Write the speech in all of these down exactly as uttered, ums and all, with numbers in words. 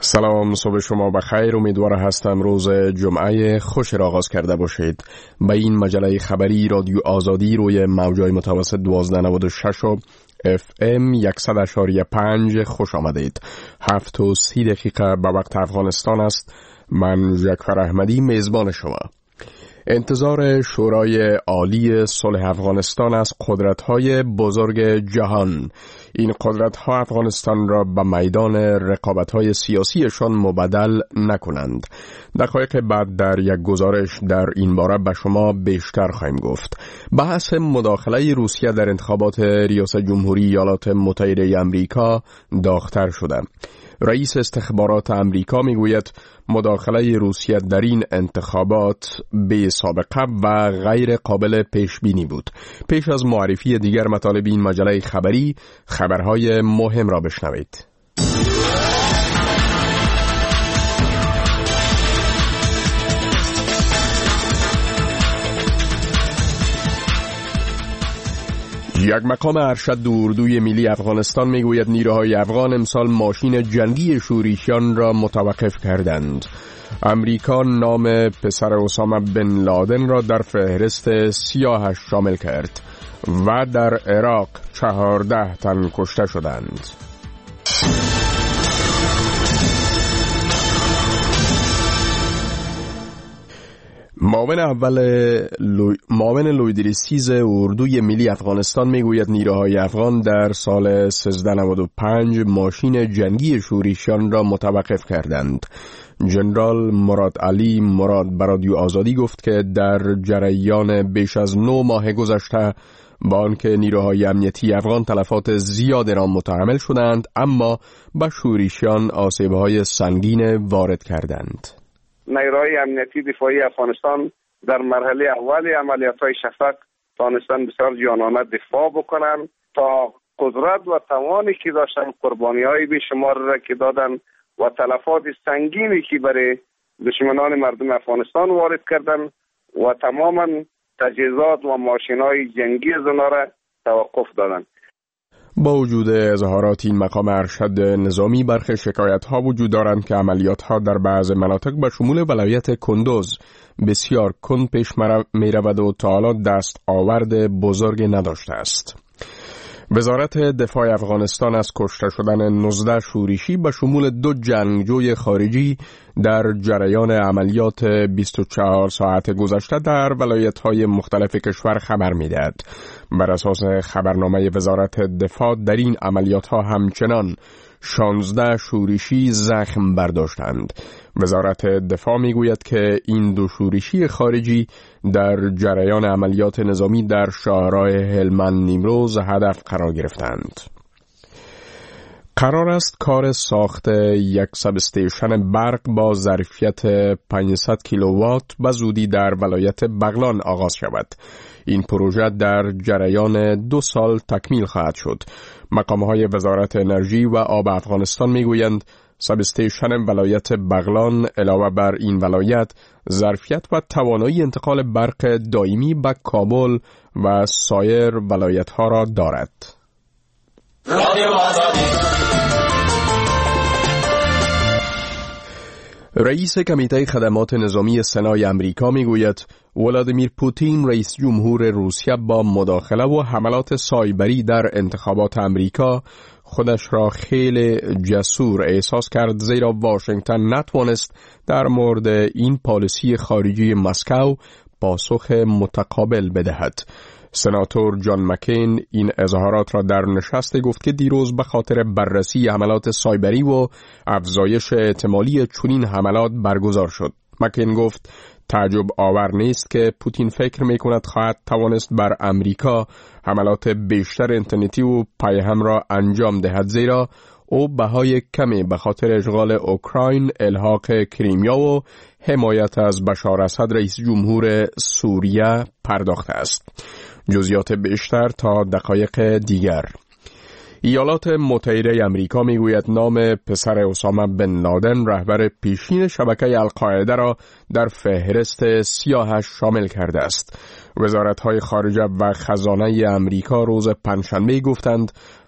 سلام، صبح شما بخیر. امیدوار هستم روز جمعه خوش را آغاز کرده باشید. به این مجله خبری رادیو آزادی روی موجای متوسط دوازده نود و شش و اف ام صد و پنج خوش آمدید. هفت و سی دقیقه به وقت افغانستان است. من جعفر احمدی میزبان شما. انتظار شورای عالی صلح افغانستان از قدرت‌های بزرگ جهان. این قدرت‌ها افغانستان را به میدان رقابت‌های سیاسیشان مبدل نکنند. دقایق بعد در یک گزارش در این باره به شما بیشتر خواهیم گفت. بحث مداخله روسیه در انتخابات ریاست جمهوری ایالات متحده آمریکا داغ‌تر شده. رئیس استخبارات آمریکا میگوید مداخله روسیه در این انتخابات بی سابقه و غیر قابل پیش بینی بود. پیش از معرفی دیگر مطالب این مجله خبری، خبرهای مهم را بشنوید. یک مقام ارشد اردوی ملی افغانستان میگوید نیروهای افغان امسال ماشین جنگی شورشیان را متوقف کردند. امریکا نام پسر اسامه بن لادن را در فهرست سیاهش شامل کرد و در عراق چهارده تن کشته شدند. معاون اول لو... معاون لویدریسیز اردوی ملی افغانستان میگوید نیروهای افغان در سال سیزده نود و پنج ماشین جنگی شورشیان را متوقف کردند. جنرال مراد علی مراد به رادیو آزادی گفت که در جریان بیش از نه ماه گذشته با آنکه نیروهای امنیتی افغان تلفات زیاد را متحمل شدند، اما به شورشیان آسیب‌های سنگین وارد کردند. نیروهای امنیتی دفاعی افغانستان در مرحله اول عملیات‌های شفق توانستند بسیار جانانه دفاع بکنند تا قدرت و توانی که داشتن قربانی‌های بیشمار را که دادن و تلفات سنگینی که برای دشمنان مردم افغانستان وارد کردن و تماما تجهیزات و ماشین‌های جنگی از آنها را توقف دادند. با وجود اظهارات این مقام ارشد نظامی، برخی شکایت‌ها وجود دارند که عملیات‌ها در بعض مناطق به شمول ولایت کندوز بسیار کند پیش می‌رود و تا حالا دست آورد بزرگ نداشته است. وزارت دفاع افغانستان از کشته شدن نوزده شورشی به شمول دو جنگجوی خارجی در جریان عملیات بیست و چهار ساعت گذشته در ولایت‌های مختلف کشور خبر می‌دهد. بر اساس خبرنامه وزارت دفاع در این عملیات‌ها همچنان شانزده شورشی زخم برداشتند. وزارت دفاع میگوید که این دو شورشی خارجی در جریان عملیات نظامی در شهرهای هلمند نیمروز هدف قرار گرفتند. قرار است کار ساخت یک ساب استیشن برق با ظرفیت پانصد کیلووات به زودی در ولایت بغلان آغاز شود. این پروژه در جریان دو سال تکمیل خواهد شد. مقام‌های وزارت انرژی و آب افغانستان میگویند ساب استیشن ولایت بغلان علاوه بر این ولایت ظرفیت و توانایی انتقال برق دائمی به کابل و سایر ولایت‌ها را دارد. رئیس کمیته خدمات نظامی سنای امریکا میگوید ولادیمیر پوتین رئیس جمهور روسیه با مداخله و حملات سایبری در انتخابات امریکا خودش را خیلی جسور احساس کرد، زیرا واشنگتن نتوانست در مورد این پالیسی خارجی مسکو پاسخ متقابل بدهد. سناتور جان مکین این اظهارات را در نشست گفت که دیروز به خاطر بررسی حملات سایبری و افزایش احتمالی چنین حملات برگزار شد. مکین گفت تعجب آور نیست که پوتین فکر می کند خواهد توانست بر امریکا حملات بیشتر اینترنتی و پیهم را انجام دهد، زیرا او بهای کمی به خاطر اشغال اوکراین، الحاق کریمیا و حمایت از بشار اسد رئیس جمهور سوریه پرداخته است. جزئیات بیشتر تا دقایق دیگر. ایالات متحده آمریکا میگوید نام پسر اسامه بن لادن رهبر پیشین شبکه القاعده را در فهرست سیاهش شامل کرده است. وزارت‌های خارجه و خزانه آمریکا روز پنجشنبه گفتند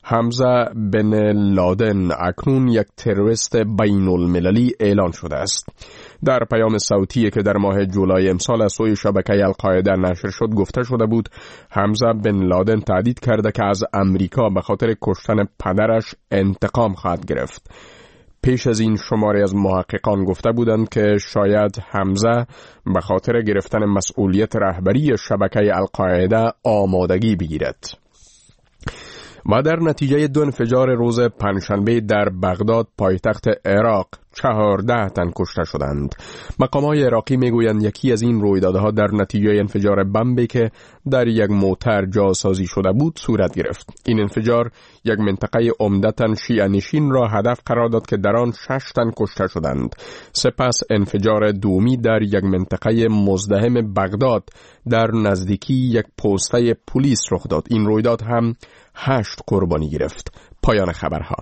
حمزه بن لادن اکنون یک تروریست بین المللی اعلان شده است. در پیام صوتی که در ماه جولای امسال از سوی شبکه القاعده نشر شد گفته شده بود حمزه بن لادن تهدید کرده که از امریکا به خاطر کشتن پدرش انتقام خواهد گرفت. پیش از این شماری از محققان گفته بودند که شاید حمزه به خاطر گرفتن مسئولیت رهبری شبکه القاعده آمادگی بگیرد. و در نتیجه دو انفجار روز پنجشنبه در بغداد پایتخت عراق چهارده تن کشته شدند. مقامات عراقی میگویند یکی از این رویدادها در نتیجه انفجار بمبی که در یک موتر جاسازی شده بود صورت گرفت. این انفجار یک منطقه عمدتاً شیعه نشین را هدف قرار داد که در آن شش تن کشته شدند. سپس انفجار دومی در یک منطقه مزدحم بغداد در نزدیکی یک پسته پلیس رخ داد. این رویداد هم هشت قربانی گرفت. پایان خبرها.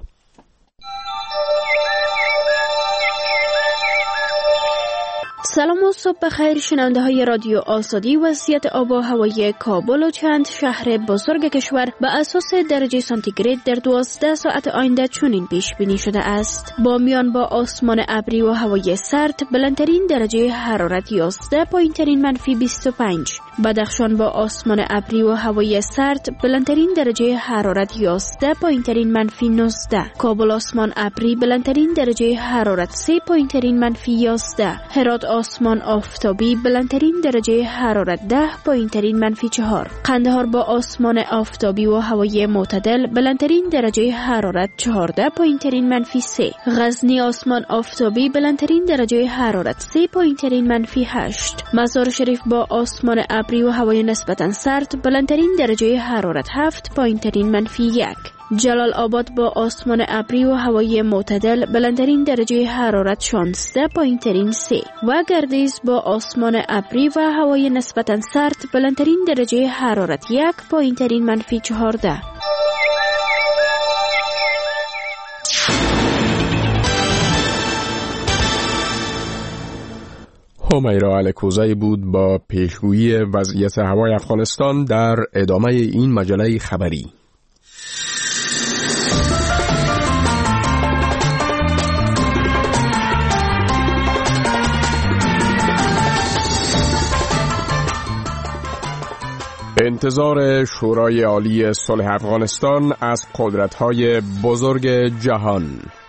سلام و صبح بخیر شنونده های رادیو آزادی. وضعیت آب و هوای کابل و چند شهر بزرگ کشور به اساس درجه سانتیگراد در دوازده ساعت آینده چنین پیش بینی شده است. با میان با آسمان ابری و هوای سرد بلندترین درجه حرارت یازده، پایینترین منفی بیست و پنج. بدخشان با آسمان ابری و هوای سرد بلندترین درجه حرارت یازده، پایینترین منفی نوزده. کابل آسمان ابری بلندترین درجه حرارت سه، پایینترین منفی یازده. هرات آسمان آفتابی بلندترین درجه حرارت ده، پایینترین منفی چهار. قندهار با آسمان آفتابی و هوای معتدل بلندترین درجه حرارت چهارده، پایینترین منفی سه. غزنی آسمان آفتابی بلندترین درجه حرارت سه، پایینترین منفی هشت. مزار شریف با آسمان ابری و هوای نسبتا سرد بلندترین درجه حرارت هفت، پایینترین منفی یک. جلال آباد با آسمان ابری و هوای معتدل بلندترین درجه حرارت شانزده، پایینترین سه. و گردیز با آسمان ابری و هوای نسبتا سرد بلندترین درجه حرارت یک، پایینترین منفی چهارده. همیرا الکوزی بود با پیشگویی وضعیت هوای افغانستان در ادامه این مجله خبری. انتظار شورای عالی صلح افغانستان از قدرت‌های بزرگ جهان.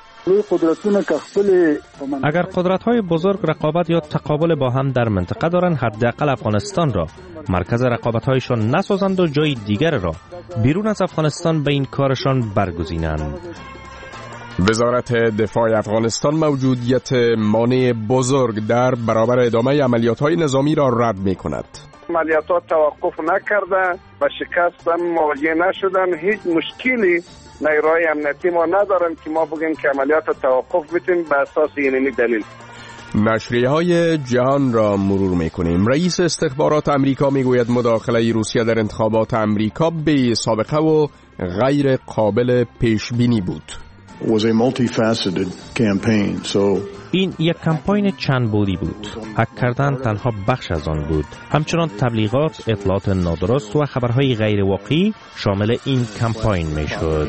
اگر قدرت‌های بزرگ رقابت یا تقابل با هم در منطقه دارند، حداقل افغانستان را مرکز رقابت‌هایشان نسازند و جای دیگر را بیرون از افغانستان به این کارشان برگزینند. وزارت دفاع افغانستان موجودیت مانع بزرگ در برابر ادامه عملیات‌های نظامی را رد می‌کند. عملیاتات توقف نکرده و شکست هم مواجه نشدن. هیچ مشکلی نیروهای امنیتی ما ندارن که ما بگیم که عملیات توقف بتیم به اساس اینمی دلیل. نشریه های جهان را مرور میکنیم. رئیس استخبارات امریکا میگوید مداخله روسیه در انتخابات امریکا بی سابقه و غیر قابل پیش بینی بود. was a multifaceted campaign. So این یک کمپاین چند بعدی بود. حک کردن تنها بخش از آن بود. همچنان تبلیغات، اطلاعات نادرست و خبرهای غیر واقعی شامل این کمپاین میشد.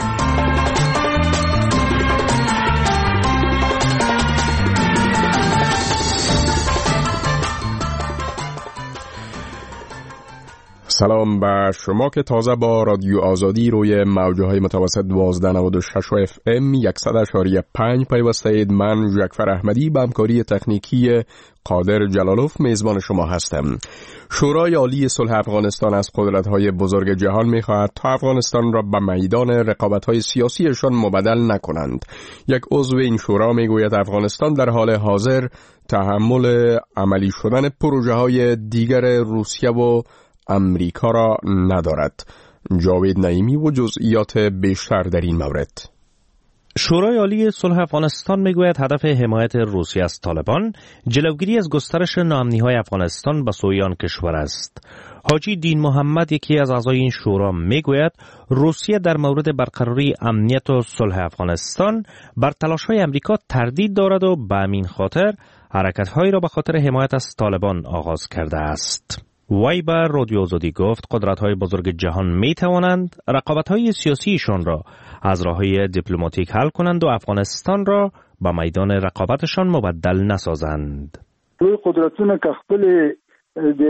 سلام به شما که تازه با رادیو آزادی روی موجه های متوسط دوازده نود و شش و اف ام صد و پنج پیوسته اید. من ژکفر احمدی به همکاری تکنیکی قادر جلالوف میزبان شما هستم. شورای عالی صلح افغانستان از قدرت‌های بزرگ جهان می‌خواهد تا افغانستان را به میدان رقابت‌های سیاسیشان مبدل نکنند. یک عضو این شورا میگوید افغانستان در حال حاضر تحمل عملی شدن پروژه‌های دیگر روسیه و امریکا را ندارد. جاوید نعیمی و جزئیات بیشتر در این مورد. شورای عالی صلح افغانستان میگوید هدف حمایت روسیه از طالبان جلوگیری از گسترش ناامنی‌های افغانستان به سوی آن کشور است. حاجی دین محمد، یکی از اعضای این شورا، میگوید روسیه در مورد برقراری امنیت و صلح افغانستان بر تلاش‌های امریکا تردید دارد و به همین خاطر حرکت‌هایی را به خاطر حمایت از طالبان آغاز کرده است. وی بر رادیو آزادی گفت قدرت‌های بزرگ جهان می‌توانند رقابت‌های سیاسیشان را از راه‌های دیپلماتیک حل کنند و افغانستان را به میدان رقابتشان مبدل نسازند. لوی قدرتونه که خپل د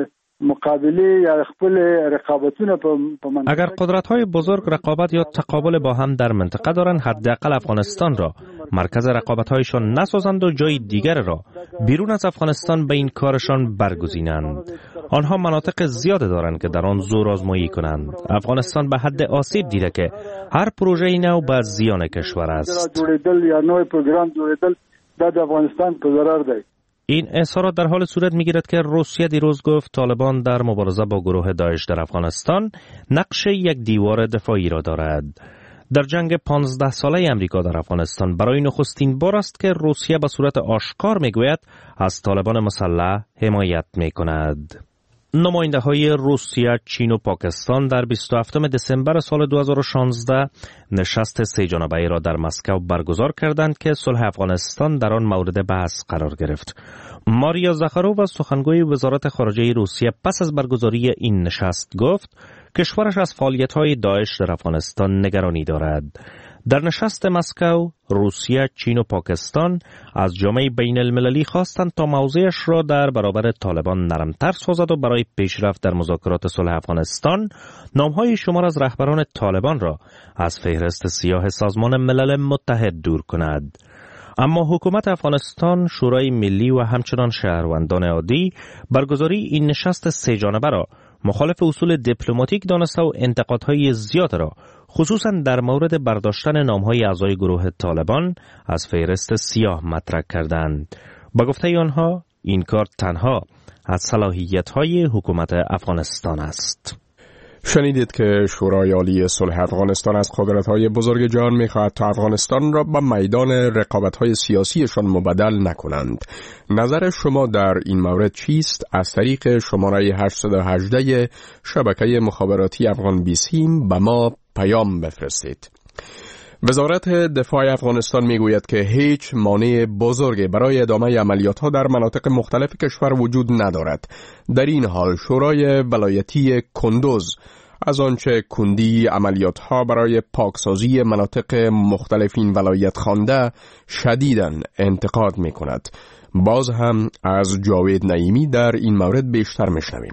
مقابله یا خپل رقابتونه په منطقه اگر قدرت‌های بزرگ رقابت یا تقابل با هم در منطقه دارند، حداقل افغانستان را مرکز رقابت‌هایشان نسازند و جای دیگر را بیرون از افغانستان به این کارشان برگزینند. آنها مناطق زیاده دارند که در آن زور آزمایی کنند. افغانستان به حد آسیب دیده که هر پروژه نو به زیان کشور است. جوړیدل یا نوې پروګرام جوړیدل د افغانستان په ضرر دی. این اظهارات در حال صورت می‌گیرد که روسیه دیروز گفت طالبان در مبارزه با گروه داعش در افغانستان نقش یک دیوار دفاعی را دارد. در جنگ پانزده ساله امریکا در افغانستان برای نخستین بار است که روسیه به صورت آشکار میگوید از طالبان مسلح حمایت میکند. نماینده های روسیه، چین و پاکستان در بیست و هفتم دسامبر سال دو هزار و شانزده نشست سه جانبه‌ای را در مسکو برگزار کردند که صلح افغانستان در آن مورد بحث قرار گرفت. ماریا زاخارووا سخنگوی وزارت خارجه روسیه پس از برگزاری این نشست گفت کشورش از فعالیت‌های داعش در افغانستان نگرانی دارد. در نشست مسکو، روسیه، چین و پاکستان از جامعه بین المللی خواستند تا موضعش را در برابر طالبان نرمتر سازد و برای پیشرفت در مذاکرات صلح افغانستان نامهای شمار از رهبران طالبان را از فهرست سیاه سازمان ملل متحد دور کند. اما حکومت افغانستان، شورای ملی و همچنان شهروندان عادی برگزاری این نشست سه جانبه را مخالف اصول دیپلماتیک دانسته و انتقادهای زیاد را خصوصا در مورد برداشتن نامهای اعضای گروه طالبان از فهرست سیاه مطرح کردند. با گفته آنها این کار تنها از صلاحیت‌های حکومت افغانستان است. شنیدید که شورای عالی صلح افغانستان از قدرت‌های بزرگ جهان می‌خواهد تا افغانستان را به میدان رقابت‌های سیاسیشان مبدل نکنند. نظر شما در این مورد چیست؟ از طریق شماره هشت یک هشت شبکه مخابراتی افغان بیسیم به ما پیام بفرستید. وزارت دفاع افغانستان میگوید که هیچ مانع بزرگی برای ادامه عملیات‌ها در مناطق مختلف کشور وجود ندارد. در این حال شورای ولایتی کندوز از آنچه کندی عملیات‌ها برای پاکسازی مناطق مختلف این ولایت خوانده شدیداً انتقاد می‌کند. باز هم از جاوید نعیمی در این مورد بیشتر می‌شنویم.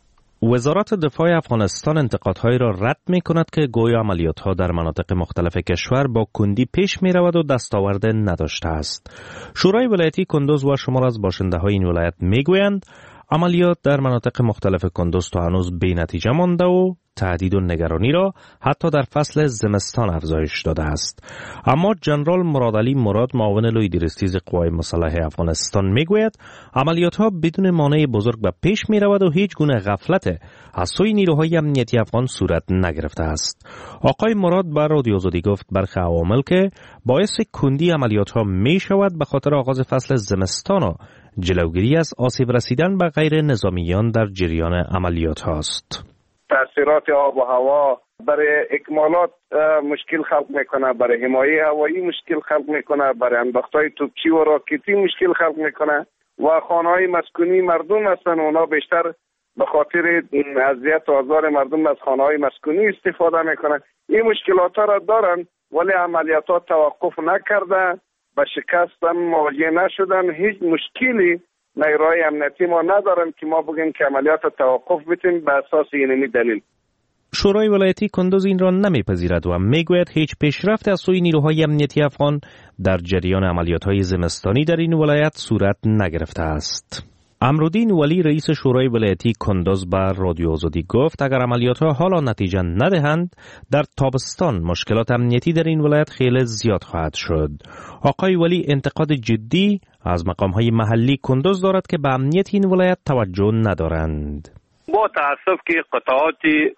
وزارت دفاع افغانستان انتقادهایی را رد می کند که گویا عملیات‌ها در مناطق مختلف کشور با کندی پیش می رود و دستاورد نداشته است. شورای ولایتی کندوز و شمار از باشنده های این ولایت می گویند عملیات در مناطق مختلف کندوز تا هنوز بی نتیجه مانده و تهدید و نگرانی را حتی در فصل زمستان افزایش داده است. اما جنرال مرادعلی مراد معاون لوی درستیز قوای مسلح افغانستان میگوید عملیات‌ها بدون مانع بزرگ به پیش می‌رود و هیچ گونه غفلت از سوی نیروهای امنیتی افغان صورت نگرفته است. آقای مراد بر رادیو آزادی گفت برخی عوامل که باعث کندی عملیات‌ها می‌شود به خاطر آغاز فصل زمستان و جلوگیری از آسیب رسیدن به غیر نظامیان در جریان عملیات هاست. تاثیرات آب و هوا برای اکمالات مشکل خلق میکنه، برای حمایه هوایی مشکل خلق میکنه، برای انداختهای توپچی و راکتی مشکل خلق میکنه و خانه‌های مسکونی مردم هستن، اونا بیشتر به خاطر اذیت و آزار مردم از خانه‌های مسکونی استفاده میکنن. این مشکلات را دارن ولی عملیاتات توقف نکرده، به شکست هم مواجه نشدن. هیچ مشکلی نیروهای امنیتی ما ندارن که ما بگیم که عملیات توقف بتیم به اساس اینمی دلیل. شورای ولایتی کندوز این را نمیپذیرد و میگوید هیچ پیشرفت از سوی نیروهای امنیتی افغان در جریان عملیات‌های زمستانی در این ولایت صورت نگرفته است. امرالدین ولی رئیس شورای ولایتی کندوز بر رادیو آزادی گفت اگر عملیات‌ها حالا نتیجه ندهند در تابستان مشکلات امنیتی در این ولایت خیلی زیاد خواهد شد. آقای ولی انتقاد جدی از مقام‌های محلی کندوز دارد که به امنیت این ولایت توجه ندارند. با تأسف که قطعات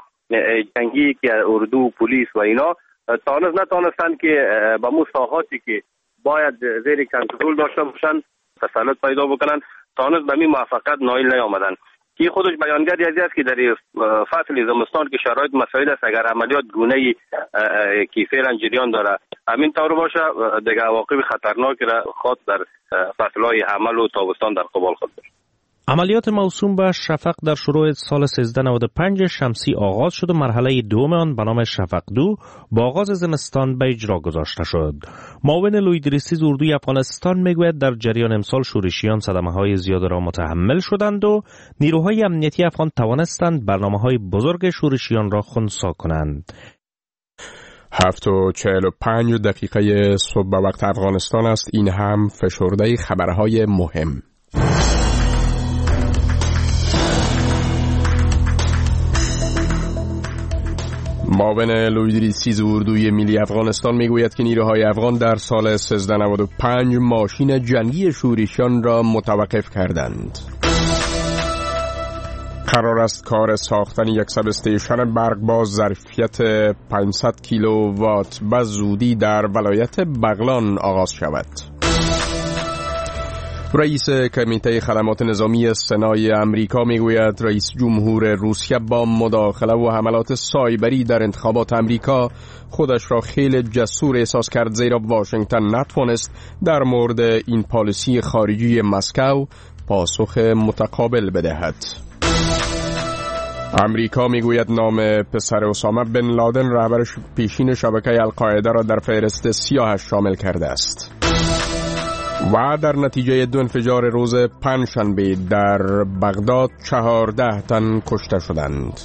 جنگی که اردو، پلیس و اینا تانست نتانستند که به مساحاتی که باید زیر کنترل داشته باشند تسلط پیدا بکنند، تانست به می موفقیت نایل نیامدند. که خودش بیانگر یزی است که در فصل زمستان که شرایط مساعد است اگر عملیات گونه‌ای که فعلا جریان داره همین طور باشه دیگه عواقب خطرناکی را خود در فصل‌های حمل و تابستان در قبال خود داشت. عملیات موسوم به شفق در شروع سال سیزده نود و پنج شمسی آغاز شد و مرحله دوم آن به نام شفق دو با آغاز زمستان به اجرا گذاشته شد. معاون لویدریسیز اردوی افغانستان میگوید در جریان امسال شورشیان صدمه‌های زیاد را متحمل شدند و نیروهای امنیتی افغان توانستند برنامه‌های بزرگ شورشیان را خنثی کنند. هفت و چهل و پنج دقیقه صبح به وقت افغانستان است. این هم فشرده خبرهای مهم. معاون لویدریسیز اردوی ملی افغانستان میگوید که نیروهای افغان در سال سیزده نود و پنج ماشین جنگی شورشیان را متوقف کردند. قرار است کار ساختن یک سب استیشن برق با ظرفیت پانصد کیلووات به زودی در ولایت بغلان آغاز شود. رئیس کمیته خدمات نظامی سنای امریکا میگوید رئیس جمهور روسیه با مداخله و حملات سایبری در انتخابات امریکا خودش را خیلی جسور احساس کرد، زیرا واشنگتن نتوانست در مورد این پالیسی خارجی مسکو پاسخ متقابل بدهد. امریکا میگوید نام پسر اسامه بن لادن رهبر پیشین شبکه القاعده را در فهرست سیاهش شامل کرده است. و در نتیجه دو انفجار روز پنجشنبه در بغداد چهارده تن کشته شدند.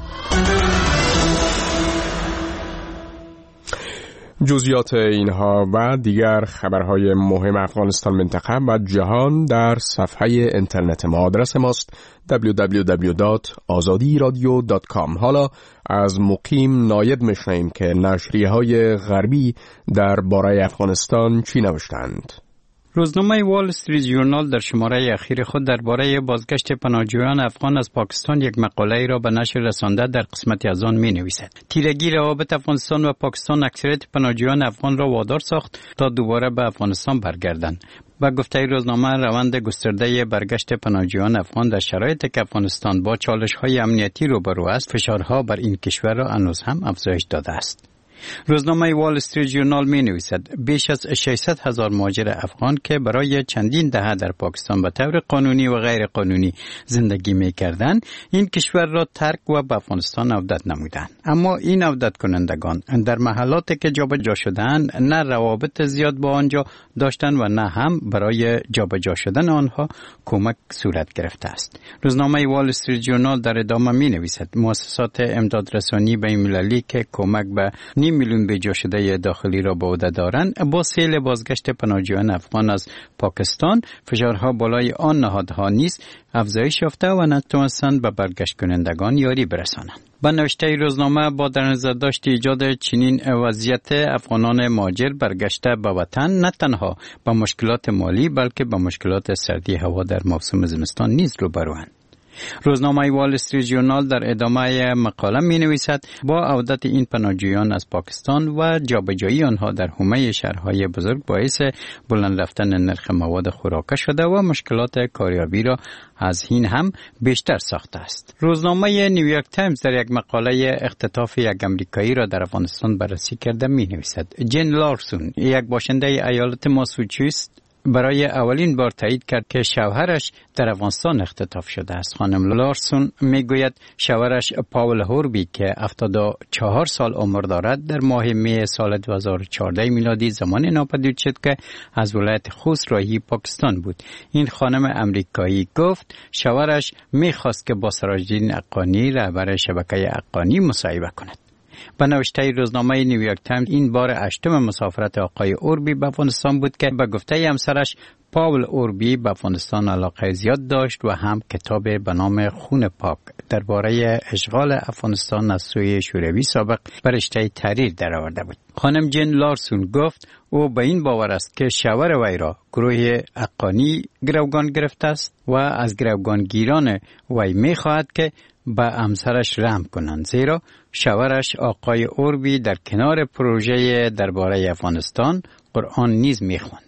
جزئیات اینها و دیگر خبرهای مهم افغانستان، منطقه و جهان در صفحه اینترنت ما. آدرس ماست دبلیو دبلیو دبلیو دات آزادی رادیو دات کام. حالا از مقیم ناید میشنویم که نشریه‌های غربی در باره افغانستان چی نوشتند. روزنامه وال استریت ژورنال در شماره اخیر خود درباره بازگشت پناهجویان افغان از پاکستان یک مقاله را به نشر رسانده. در قسمتی از آن می‌نویسد: تیرگی روابط افغانستان و پاکستان اکثریت پناهجویان افغان را وادار ساخت تا دوباره به افغانستان برگردند. با گفته روزنامه، روند گسترده برگشت پناهجویان افغان در شرایطی که افغانستان با چالش‌های امنیتی روبرو است، فشارها بر این کشور را هنوز هم افزایش داده است. روزنامه وال استریت ژورنال می نویسد بیش از ششصد هزار مهاجر افغان که برای چندین دهه در پاکستان به طور قانونی و غیر قانونی زندگی می کردند، این کشور را ترک و به افغانستان عودت نمودند. اما این عودت کنندگان در محلاتی که جابجا شدند نه روابط زیاد با آنجا داشتند و نه هم برای جابجا شدن آنها کمک صورت گرفته است. روزنامه وال استریت ژورنال در ادامه می نویسد مؤسسات امدادرسانی بین‌المللی که کمک به نیم میلیون بجا شده داخلی را به عهده دارند، با سیل بازگشت پناهجویان افغان از پاکستان فشارها بالای آن نهادها نیز افزایش یافته و نتوانستند به برگشت کنندگان یاری برسانند. با نوشته روزنامه، با در نظر داشت ایجاد چنین وضعیت، افغانان مهاجر برگشته به وطن نه تنها با مشکلات مالی بلکه با مشکلات سردی هوا در موسم زمستان نیز روبروند. روزنامه وال استریت ژورنال در ادامه مقاله می نویسد با عودت این پناهجویان از پاکستان و جابجایی آنها در حومه شهرهای بزرگ باعث بلند رفتن نرخ مواد خوراکه شده و مشکلات کاریابی را از این هم بیشتر ساخته است. روزنامه نیویورک تایمز در یک مقاله اختطاف یک امریکایی را در افغانستان بررسی کرده می نویسد جین لارسون، یک باشنده ایالت ماساچوست، برای اولین بار تایید کرد که شوهرش در افغانستان اختطاف شده است. خانم لارسون میگوید شوهرش پاول هوربی که هفتاد و چهار سال عمر دارد در ماه می سال دو هزار و چهارده میلادی زمانی ناپدید شد که از ولایت خوست راهی پاکستان بود. این خانم امریکایی گفت شوهرش میخواست که با سراج‌الدین حقانی رهبر شبکه حقانی مصاحبه کند. به نوشته روزنامه نیویورک تایمز، این بار هشتم مسافرت آقای اوربی به افغانستان بود که به گفته همسرش پاول اوربی به افغانستان علاقه زیاد داشت و هم کتاب به نام خون پاک درباره اشغال افغانستان از سوی شوروی سابق به رشته تحریر درآورده بود. خانم جین لارسون گفت او به این باور است که شوهر وی را گروه حقانی گروگان گرفته است و از گروگانگیران وی می‌خواهد که به همسرش رحم کنند، زیرا شوهرش آقای اوربی در کنار پروژه درباره افغانستان قرآن نیز می‌خواند.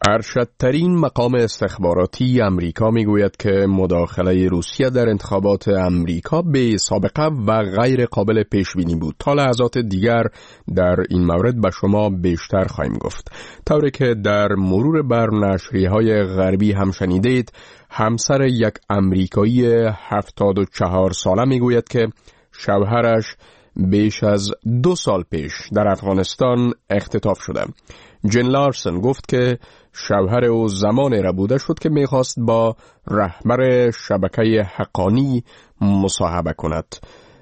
ارشدترین مقام استخباراتی امریکا میگوید که مداخله روسیه در انتخابات امریکا به سابقه و غیر قابل پیش بینی بود. تا لحظات دیگر در این مورد به شما بیشتر خواهیم گفت. طوری که در مرور بر نشریه‌های غربی هم شنیدید، همسر یک امریکایی هفتاد و چهار ساله میگوید که شوهرش بیش از دو سال پیش در افغانستان اختطاف شده. جین لارسن گفت که شوهر او زمانی را بوده شد که میخواست با رهبر شبکه حقانی مصاحبه کند.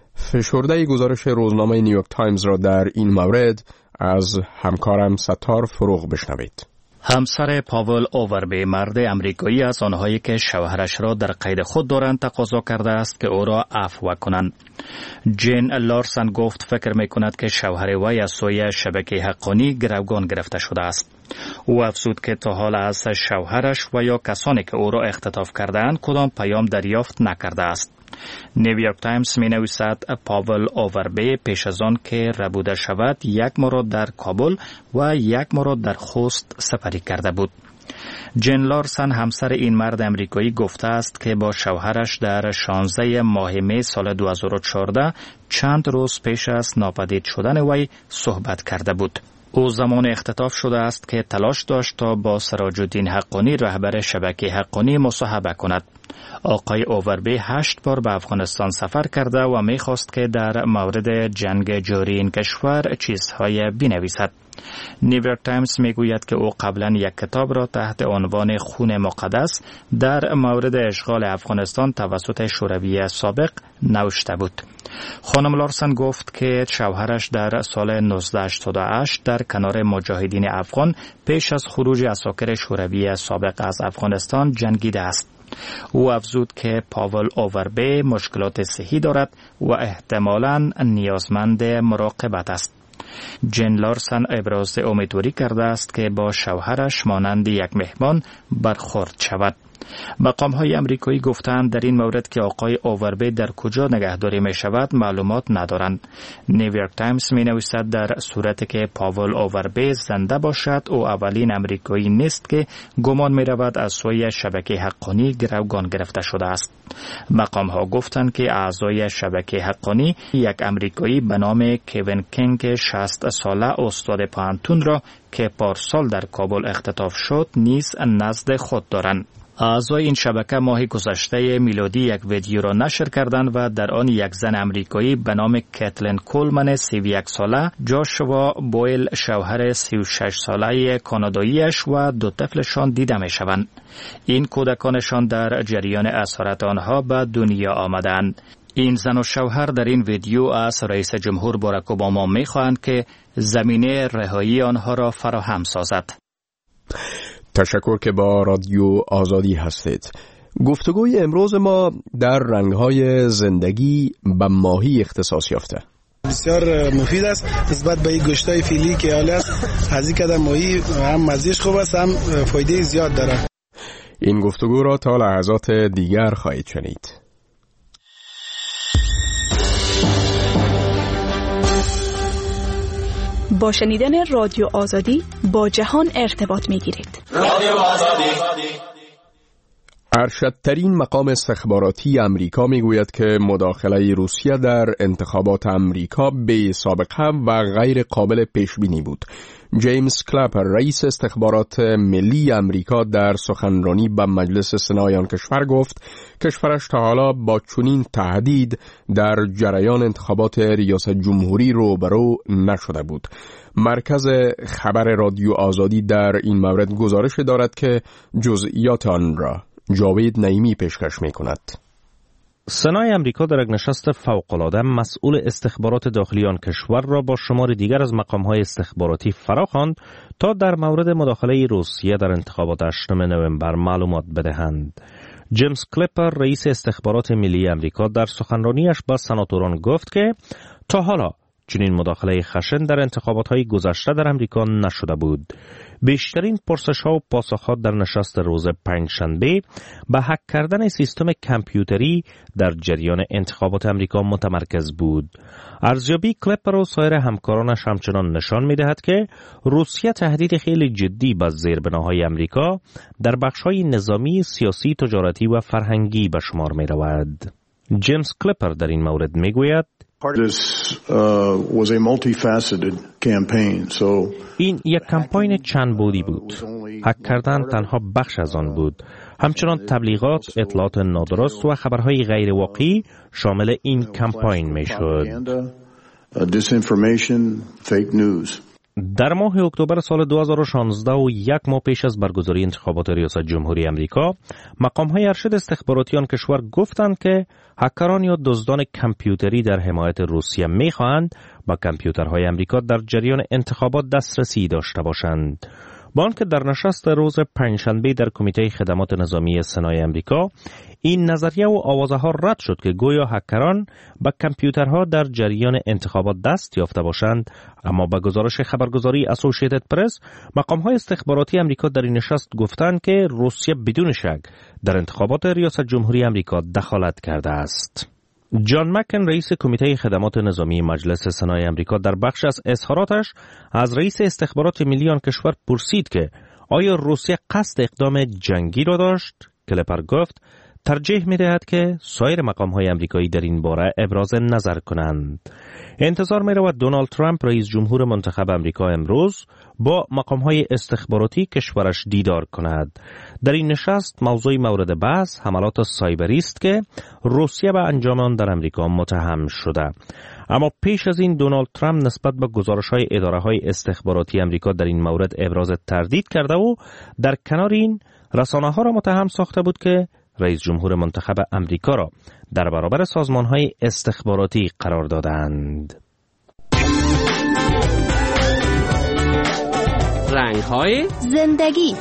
فشرده گزارش روزنامه نیویورک تایمز را در این مورد از همکارم ستار فروغ بشنوید. همسر پاول اووربی، مرد امریکایی از آنهایی که شوهرش را در قید خود دارند، تقاضا کرده است که او را عفو کنند. جین لارسن گفت فکر می کند که شوهر وی از سوی شبکه حقانی گروگان گرفته شده است. او افزود که تا حال از شوهرش و یا کسانی که او را اختطاف کردند کدام پیام دریافت نکرده است. نیویورک تایمز می نویسد پاول اووربی پیش از آن که ربوده شود یک ماه در کابل و یک ماه در خوست سپری کرده بود. جین لارسن همسر این مرد امریکایی گفته است که با شوهرش در شانزده ماه می سال دو هزار و چهارده چند روز پیش از ناپدید شدن وی صحبت کرده بود. او زمان اختطاف شده است که تلاش داشت تا با سراج الدین حقانی، رهبر شبکه حقانی، مصاحبه کند. آقای اووربی هشت بار به افغانستان سفر کرده و می‌خواست که در مورد جنگ جاری این کشور چیزهای بنویسد. نیویورک تایمز میگوید که او قبلا یک کتاب را تحت عنوان خون مقدس در مورد اشغال افغانستان توسط شوروی سابق نوشته بود. خانم لارسن گفت که شوهرش در سال نوزده هشتاد و هشت در کنار مجاهدین افغان پیش از خروج عساکر شوروی سابق از افغانستان جنگیده است. او افزود که پاول اووربی مشکلات صحی دارد و احتمالاً نیازمند مراقبت است. جین لارسن ابراز امیدواری کرده است که با شوهرش مانند یک مهمان برخورد شود. مقام‌های امریکایی گفتند در این مورد که آقای اووربی در کجا نگهداری می شود معلومات ندارند. نیویورک تایمز می نویسد در صورتی که پاول اووربی زنده باشد او اولین امریکایی نیست که گمان می رود از سوی شبکه حقانی گروگان گرفته شده است. مقام‌ها گفتند که اعضای شبکه حقانی یک امریکایی به نام کوین کینگ شصت ساله استاد پانتون را که پارسال در کابل اختطاف شد نیز نزد خود دارند. اعضای این شبکه ماه گذشته میلادی یک ویدیو را نشر کردند و در آن یک زن امریکایی به نام کتلین کولمن سی و یک ساله، جاشوا بویل شوهر سی و شش ساله کاناداییش و دو طفلشان دیده می شوند. این کودکانشان در جریان اسارت آنها به دنیا آمدند. این زن و شوهر در این ویدیو از رئیس جمهور باراک اوباما می خواهند که زمینه رهایی آنها را فراهم سازد. تشکر که با رادیو آزادی هستید. گفتگوی امروز ما در رنگ‌های زندگی به ماهی اختصاص یافته. بسیار مفید است نسبت به این گوشتای فیلی که حالی است. از این قدر ماهی هم مزه‌اش خوب است هم فایده زیاد داره. این گفتگو را تا لحظات دیگر خواهید شنید. با شنیدن رادیو آزادی با جهان ارتباط می‌گیرید. رادیو آزادی. ارشدترین مقام استخباراتی امریکا میگوید که مداخله روسیه در انتخابات امریکا به سابقه و غیر قابل پیش بینی بود. جیمز کلاپر، رئیس استخبارات ملی امریکا، در سخنرانی به مجلس سنای آن کشور گفت کشورش تا حالا با چنین تهدید در جریان انتخابات ریاست جمهوری روبرو نشده بود. مرکز خبر رادیو آزادی در این مورد گزارش دارد که جزئیات آن را جاوید نعیمی پیشکش می کند. سنای امریکا در یک نشست فوق‌العاده مسئول استخبارات داخلی آن کشور را با شمار دیگر از مقام‌های استخباراتی فراخواند تا در مورد مداخله روسیه در انتخابات هشتم نوامبر معلومات بدهند. جیمز کلپر، رئیس استخبارات ملی امریکا، در سخنرانیش با سناتوران گفت که تا حالا چنین مداخله خشن در انتخابات‌های گذشته در امریکا نشده بود. بیشترین پرسش‌ها و پاسخ‌ها در نشست روز پنجشنبه به هک کردن سیستم کامپیوتری در جریان انتخابات امریکا متمرکز بود. ارزیابی کلپر و سایر همکارانش همچنان نشان می‌دهد که روسیه تهدید خیلی جدی به زیربناهای امریکا در بخش‌های نظامی، سیاسی، تجارتی و فرهنگی به شمار می‌رود. جیمز کلپر در این مورد می‌گوید This uh, was a multifaceted campaign. So این یک کمپاین چند بعدی بود. هک کردن تنها بخش از آن بود. همچنان تبلیغات، اطلاعات نادرست و خبرهای غیر واقعی شامل این کمپاین میشد. Disinformation, fake news. در ماه اکتبر سال دو هزار و شانزده و یک ماه پیش از برگزاری انتخابات ریاست جمهوری امریکا، مقام‌های ارشد استخباراتی آن کشور گفتند که هکران یا دزدان کامپیوتری در حمایت روسیه می‌خواهند با کامپیوترهای امریکا در جریان انتخابات دسترسی داشته باشند. با آنکه در نشست روز پنجشنبه در کمیته خدمات نظامی سنای امریکا این نظریه و آوازها رد شد که گویا هکران با کامپیوترها در جریان انتخابات دست یافته باشند، اما با گزارش خبرگزاری اسوسییتد پرس مقام‌های استخباراتی امریکا در این نشست گفتند که روسیه بدون شک در انتخابات ریاست جمهوری امریکا دخالت کرده است. جان مکن رئیس کمیته خدمات نظامی مجلس سنای امریکا در بخش از اظهاراتش از رئیس استخبارات ملی آن کشور پرسید که آیا روسیه قصد اقدام جنگی را داشت؟ کلپر گفت ترجیح می‌دهد که سایر مقام‌های امریکایی در این باره ابراز نظر کنند. انتظار می‌رود دونالد ترامپ رئیس جمهور منتخب امریکا امروز با مقام‌های استخباراتی کشورش دیدار کند. در این نشست موضوع مورد بحث حملات سایبری است که روسیه به انجام آن در امریکا متهم شده. اما پیش از این دونالد ترامپ نسبت به گزارش‌های اداره‌های استخباراتی امریکا در این مورد ابراز تردید کرده و در کنار این رسانه‌ها را متهم ساخته بود که رئیس جمهور منتخب امریکا را در برابر سازمان‌های استخباراتی قرار دادند. رنگ‌های زندگی.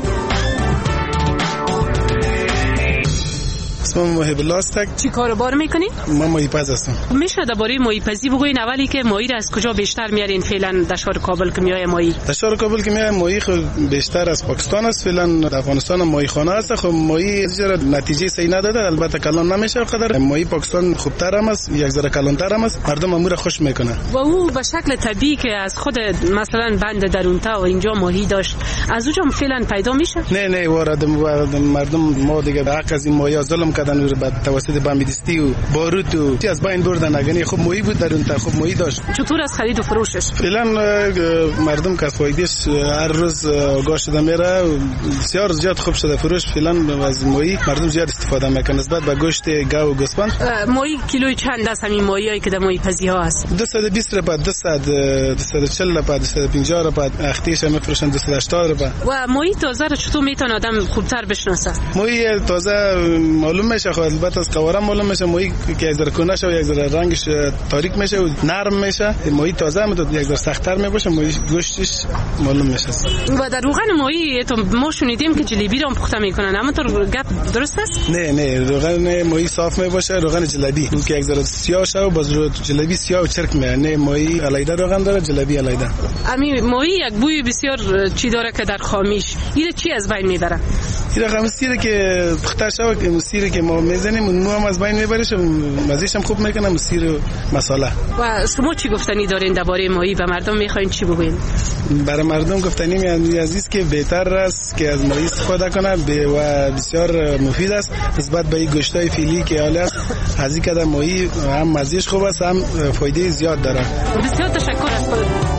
اسمم محب الله است. چی کارو میکنی؟ من محیپز هستم. میشه درباره محیپزی بگوین اولی که ماهی را از کجا بیشتر میارین فعلا در شهر کابل که میای ماهی؟ در شهر کابل که میای ماهی خود بیشتر از پاکستان است. فعلا در افغانستان ماهی خانه است. خب ماهی زیرا نتیجه صحیح نداده، البته کلان نمیشه قدر. ماهی پاکستان خوبتر هم است، یک ذره کلانتر هم است. مردم امور خوش میکنه. و او به شکل طبیعی که از خود مثلا بند درونتا و اینجا ماهی داشت از اونجا فعلا پیدا میشه؟ نه نه وارد مردم ما دیگه حق از این ماهی ظلم کردن بعد توسط بمبیدستی و باروت و چی از بین بردن. اگه خب ماهی بود در اون تا خب ماهی داشت. چطور از خرید و فروشش؟ فعلا مردم که فایدهش هر روز آگاه شده میره، بسیار زیاد خوب شده فروش. فعلا از ماهی مردم زیاد استفاده میکنن نسبت به گوشت گاو و گوسفند. ماهی کیلوی چند است همین ماهیایی که در ماهی پزی ها هست؟ دویست و بیست روپیه، دویست و چهل روپیه، دویست و پنجاه روپیه. اختیش میفروشن دویست و هشتاد روپیه. و ماهی تازه رو چطور میتونه آدم خوبتر بشناسه؟ ماهی تازه معلوم میشه، خب البته از قواره معلوم میشه. ماهی که یک ذره کنه و یک ذره رنگش تاریک میشه و نرم میشه. ماهی تازه میاد یک ذره سخت‌تر میشه، ماهی گوشتش معلوم میشه. و در روغن ماهی تو ما شنیدیم که جلیبی رو پخته میکنن، اما تو گپ درست است؟ نه نه روغن ماهی صاف میباشه، روغن جلیبی اون که یک ذره سیاه شه و باز رو جلیبی سیاه و چرک میاد. نه ماهی علیده روغن داره، جلیبی علیده. امی ماهی یک بوی بسیار چی داره که در خامیش این چی از بین میبره؟ این رقم سیره که پخته شه و سیره که ما میزنیم اون هم از بین میبره، مزهش هم خوب میکنه، سیر و مساله. و شما چی گفتنی دارین درباره ماهی و مردم میخواین چی بگوین؟ برای مردم گفتنی میاد عزیز که بهتر است که از ماهی استفاده کنه و بسیار مفید است نسبت به این گوشتای فیلی که حالا است. از این قدر ماهی هم مزهش خوب است هم فایده زیاد داره. بسیار تشکر از خودت.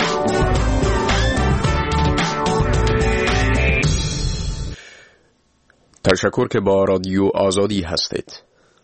تشکر که با رادیو آزادی هستید.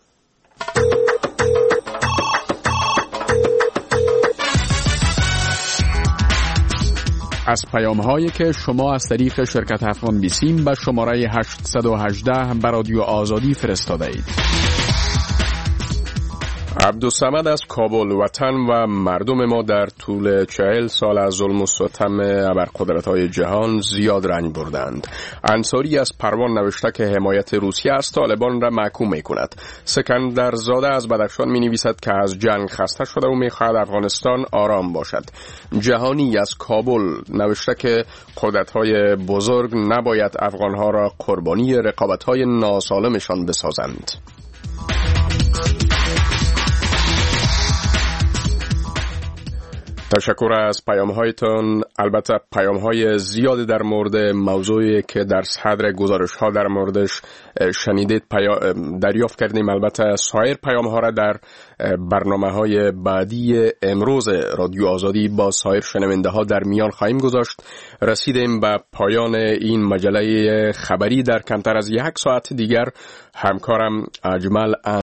از پیام‌هایی که شما از طریق شرکت افغان بیسیم به شماره هشت یک هشت به رادیو آزادی فرستاده اید. عبدالصمد از کابل: وطن و مردم ما در طول چهل سال از ظلم و ستم ابرقدرت‌های جهان زیاد رنج بردند. انصاری از پروان نوشته که حمایت روسیه از طالبان را محکوم می‌کند. سکندر زاده از بدخشان می‌نویسد که از جنگ خسته شده و می‌خواهد افغانستان آرام باشد. جهانی از کابل نوشته که قدرت‌های بزرگ نباید افغان‌ها را قربانی رقابت‌های ناسالمشان بسازند. تشکر از پیام هایتان. البته پیام های زیادی در مورد موضوعی که در صدر گزارش ها در موردش شنیدید دریافت کردیم. البته سایر پیام ها را در برنامه های بعدی امروز رادیو آزادی با سایر شنونده ها در میان خواهیم گذاشت. رسیدیم به پایان این مجله خبری. در کمتر از یک ساعت دیگر همکارم اجمل